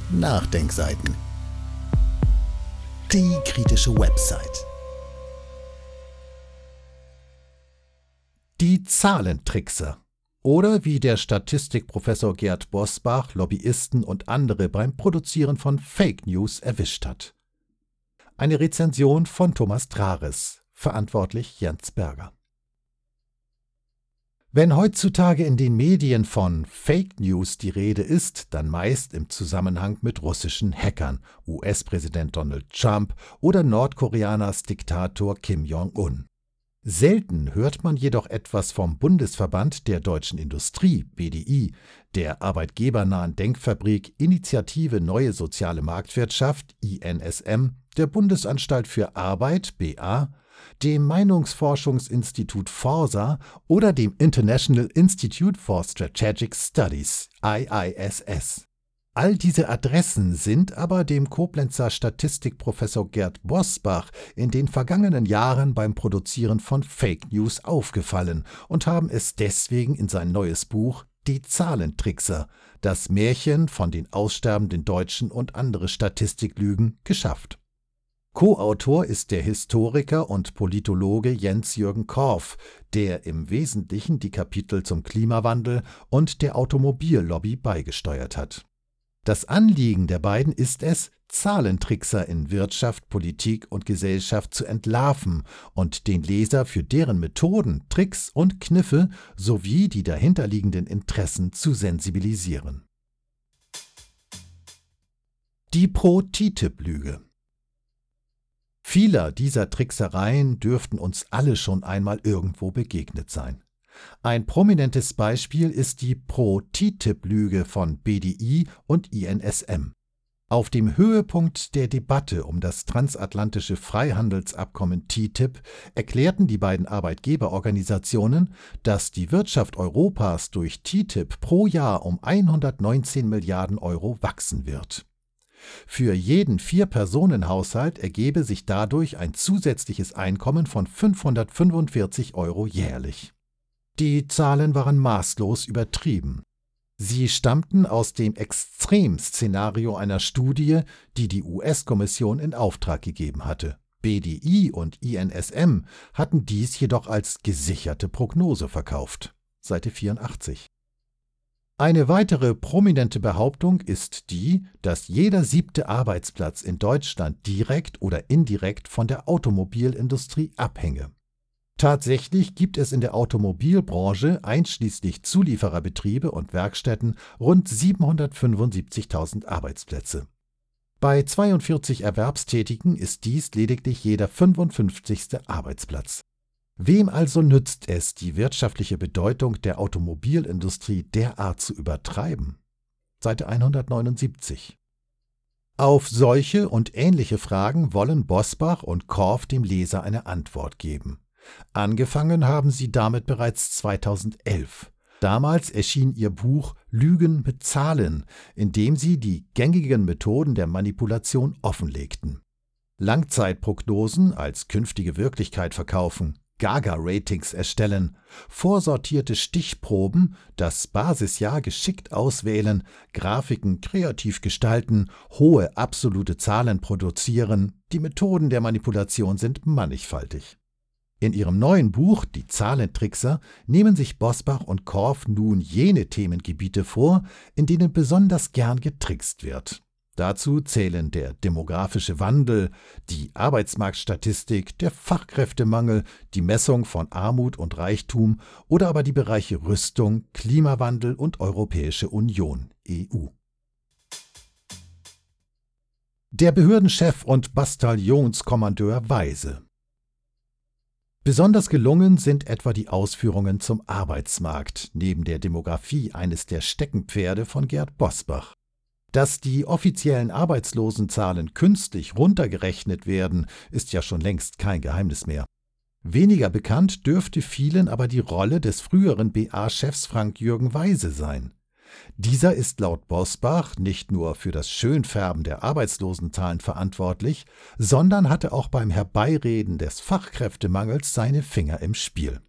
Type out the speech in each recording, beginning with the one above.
Nachdenkseiten. Die kritische Website. Die Zahlentrickser. Oder wie der Statistikprofessor Gerd Bosbach Lobbyisten und andere beim Produzieren von Fake News erwischt hat. Eine Rezension von Thomas Trares, verantwortlich Jens Berger. Wenn heutzutage in den Medien von Fake News die Rede ist, dann meist im Zusammenhang mit russischen Hackern, US-Präsident Donald Trump oder Nordkoreaners Diktator Kim Jong-un. Selten hört man jedoch etwas vom Bundesverband der deutschen Industrie, BDI, der arbeitgebernahen Denkfabrik Initiative Neue Soziale Marktwirtschaft, INSM, der Bundesanstalt für Arbeit, BA, dem Meinungsforschungsinstitut Forsa oder dem International Institute for Strategic Studies, IISS. All diese Adressen sind aber dem Koblenzer Statistikprofessor Gerd Bosbach in den vergangenen Jahren beim Produzieren von Fake News aufgefallen und haben es deswegen in sein neues Buch »Die Zahlentrickser – Das Märchen von den aussterbenden Deutschen und andere Statistiklügen« geschafft. Co-Autor ist der Historiker und Politologe Jens-Jürgen Korff, der im Wesentlichen die Kapitel zum Klimawandel und der Automobillobby beigesteuert hat. Das Anliegen der beiden ist es, Zahlentrickser in Wirtschaft, Politik und Gesellschaft zu entlarven und den Leser für deren Methoden, Tricks und Kniffe sowie die dahinterliegenden Interessen zu sensibilisieren. Die Pro-TTIP-Lüge. Vieler dieser Tricksereien dürften uns alle schon einmal irgendwo begegnet sein. Ein prominentes Beispiel ist die Pro-TTIP-Lüge von BDI und INSM. Auf dem Höhepunkt der Debatte um das transatlantische Freihandelsabkommen TTIP erklärten die beiden Arbeitgeberorganisationen, dass die Wirtschaft Europas durch TTIP pro Jahr um 119 Milliarden Euro wachsen wird. Für jeden Vier-Personen-Haushalt ergebe sich dadurch ein zusätzliches Einkommen von 545 Euro jährlich. Die Zahlen waren maßlos übertrieben. Sie stammten aus dem Extremszenario einer Studie, die die US-Kommission in Auftrag gegeben hatte. BDI und INSM hatten dies jedoch als gesicherte Prognose verkauft. Seite 84. Eine weitere prominente Behauptung ist die, dass jeder 7. Arbeitsplatz in Deutschland direkt oder indirekt von der Automobilindustrie abhänge. Tatsächlich gibt es in der Automobilbranche einschließlich Zuliefererbetriebe und Werkstätten rund 775.000 Arbeitsplätze. Bei 42 Erwerbstätigen ist dies lediglich jeder 55. Arbeitsplatz. Wem also nützt es, die wirtschaftliche Bedeutung der Automobilindustrie derart zu übertreiben? Seite 179. Auf solche und ähnliche Fragen wollen Bosbach und Korff dem Leser eine Antwort geben. Angefangen haben sie damit bereits 2011. Damals erschien ihr Buch »Lügen mit Zahlen«, in dem sie die gängigen Methoden der Manipulation offenlegten. Langzeitprognosen als künftige Wirklichkeit verkaufen, Gaga-Ratings erstellen, vorsortierte Stichproben, das Basisjahr geschickt auswählen, Grafiken kreativ gestalten, hohe absolute Zahlen produzieren, die Methoden der Manipulation sind mannigfaltig. In ihrem neuen Buch »Die Zahlentrickser« nehmen sich Bosbach und Korff nun jene Themengebiete vor, in denen besonders gern getrickst wird. Dazu zählen der demografische Wandel, die Arbeitsmarktstatistik, der Fachkräftemangel, die Messung von Armut und Reichtum oder aber die Bereiche Rüstung, Klimawandel und Europäische Union, EU. Der Behördenchef und Bataillonskommandeur Weise. Besonders gelungen sind etwa die Ausführungen zum Arbeitsmarkt, neben der Demografie eines der Steckenpferde von Gerd Bosbach. Dass die offiziellen Arbeitslosenzahlen künstlich runtergerechnet werden, ist ja schon längst kein Geheimnis mehr. Weniger bekannt dürfte vielen aber die Rolle des früheren BA-Chefs Frank-Jürgen Weise sein. Dieser ist laut Bosbach nicht nur für das Schönfärben der Arbeitslosenzahlen verantwortlich, sondern hatte auch beim Herbeireden des Fachkräftemangels seine Finger im Spiel.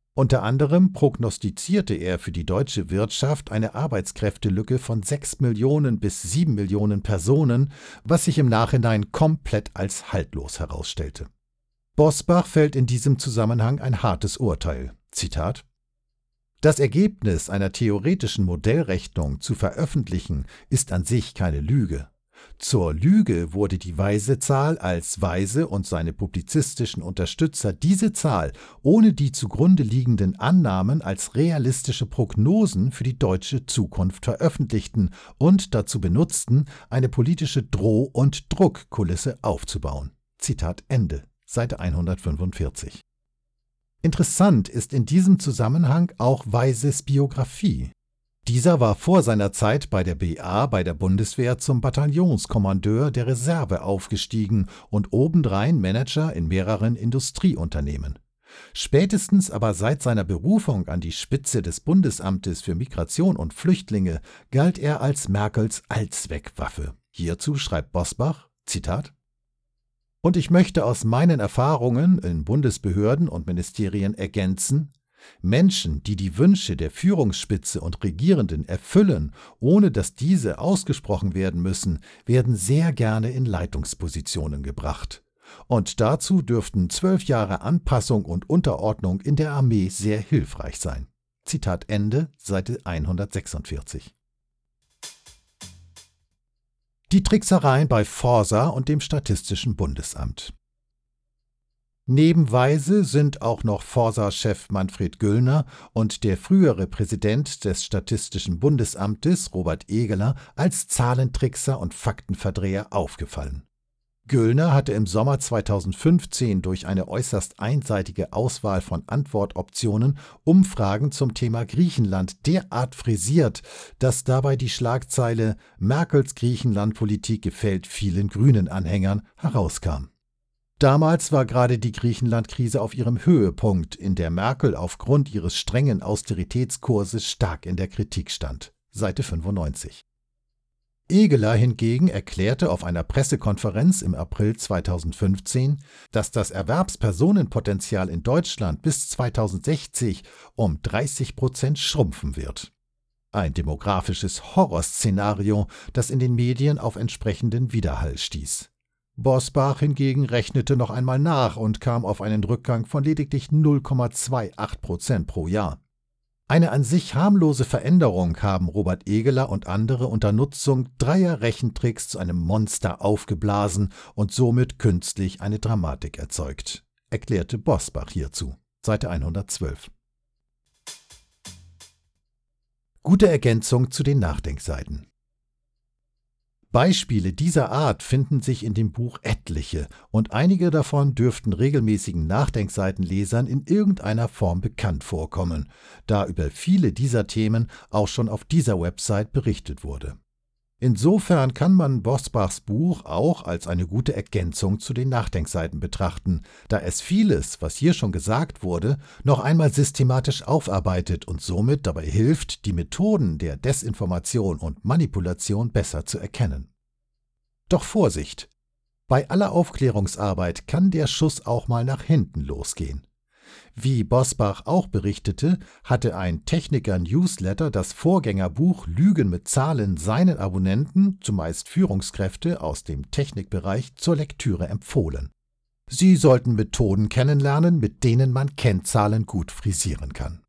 Unter anderem prognostizierte er für die deutsche Wirtschaft eine Arbeitskräftelücke von 6 Millionen bis 7 Millionen Personen, was sich im Nachhinein komplett als haltlos herausstellte. Bosbach fällt in diesem Zusammenhang ein hartes Urteil. Zitat: Das Ergebnis einer theoretischen Modellrechnung zu veröffentlichen, ist an sich keine Lüge. Zur Lüge wurde die Weise-Zahl, als Weise und seine publizistischen Unterstützer diese Zahl ohne die zugrunde liegenden Annahmen als realistische Prognosen für die deutsche Zukunft veröffentlichten und dazu benutzten, eine politische Droh- und Druckkulisse aufzubauen. Zitat Ende, Seite 145. Interessant ist in diesem Zusammenhang auch Weises Biografie. Dieser war vor seiner Zeit bei der BA bei der Bundeswehr zum Bataillonskommandeur der Reserve aufgestiegen und obendrein Manager in mehreren Industrieunternehmen. Spätestens aber seit seiner Berufung an die Spitze des Bundesamtes für Migration und Flüchtlinge galt er als Merkels Allzweckwaffe. Hierzu schreibt Bosbach, Zitat: Und ich möchte aus meinen Erfahrungen in Bundesbehörden und Ministerien ergänzen: Menschen, die die Wünsche der Führungsspitze und Regierenden erfüllen, ohne dass diese ausgesprochen werden müssen, werden sehr gerne in Leitungspositionen gebracht. Und dazu dürften 12 Jahre Anpassung und Unterordnung in der Armee sehr hilfreich sein. Zitat Ende, Seite 146. Die Tricksereien bei Forsa und dem Statistischen Bundesamt. Neben Weise sind auch noch Forsa-Chef Manfred Güllner und der frühere Präsident des Statistischen Bundesamtes, Robert Egeler, als Zahlentrickser und Faktenverdreher aufgefallen. Güllner hatte im Sommer 2015 durch eine äußerst einseitige Auswahl von Antwortoptionen Umfragen zum Thema Griechenland derart frisiert, dass dabei die Schlagzeile »Merkels Griechenland-Politik gefällt vielen Grünen-Anhängern« herauskam. Damals war gerade die Griechenland-Krise auf ihrem Höhepunkt, in der Merkel aufgrund ihres strengen Austeritätskurses stark in der Kritik stand. Seite 95. Egeler hingegen erklärte auf einer Pressekonferenz im April 2015, dass das Erwerbspersonenpotenzial in Deutschland bis 2060 um 30% schrumpfen wird. Ein demografisches Horrorszenario, das in den Medien auf entsprechenden Widerhall stieß. Bosbach hingegen rechnete noch einmal nach und kam auf einen Rückgang von lediglich 0,28% pro Jahr. Eine an sich harmlose Veränderung haben Robert Egeler und andere unter Nutzung 3er Rechentricks zu einem Monster aufgeblasen und somit künstlich eine Dramatik erzeugt, erklärte Bosbach hierzu. Seite 112. Gute Ergänzung zu den Nachdenkseiten. Beispiele dieser Art finden sich in dem Buch etliche und einige davon dürften regelmäßigen Nachdenkseitenlesern in irgendeiner Form bekannt vorkommen, da über viele dieser Themen auch schon auf dieser Website berichtet wurde. Insofern kann man Bosbachs Buch auch als eine gute Ergänzung zu den Nachdenkseiten betrachten, da es vieles, was hier schon gesagt wurde, noch einmal systematisch aufarbeitet und somit dabei hilft, die Methoden der Desinformation und Manipulation besser zu erkennen. Doch Vorsicht! Bei aller Aufklärungsarbeit kann der Schuss auch mal nach hinten losgehen. Wie Bosbach auch berichtete, hatte ein Techniker-Newsletter das Vorgängerbuch Lügen mit Zahlen seinen Abonnenten, zumeist Führungskräfte aus dem Technikbereich, zur Lektüre empfohlen. Sie sollten Methoden kennenlernen, mit denen man Kennzahlen gut frisieren kann.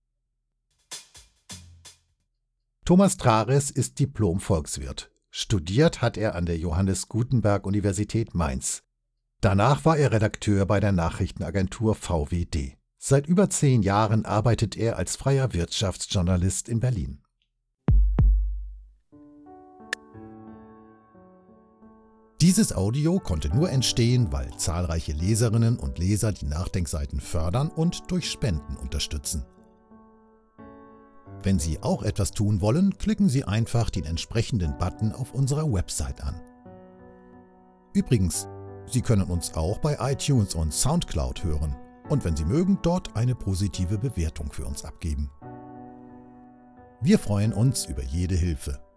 Thomas Trares ist Diplom-Volkswirt. Studiert hat er an der Johannes Gutenberg Universität Mainz. Danach war er Redakteur bei der Nachrichtenagentur VWD. Seit über 10 Jahren arbeitet er als freier Wirtschaftsjournalist in Berlin. Dieses Audio konnte nur entstehen, weil zahlreiche Leserinnen und Leser die Nachdenkseiten fördern und durch Spenden unterstützen. Wenn Sie auch etwas tun wollen, klicken Sie einfach den entsprechenden Button auf unserer Website an. Übrigens, Sie können uns auch bei iTunes und Soundcloud hören und wenn Sie mögen, dort eine positive Bewertung für uns abgeben. Wir freuen uns über jede Hilfe.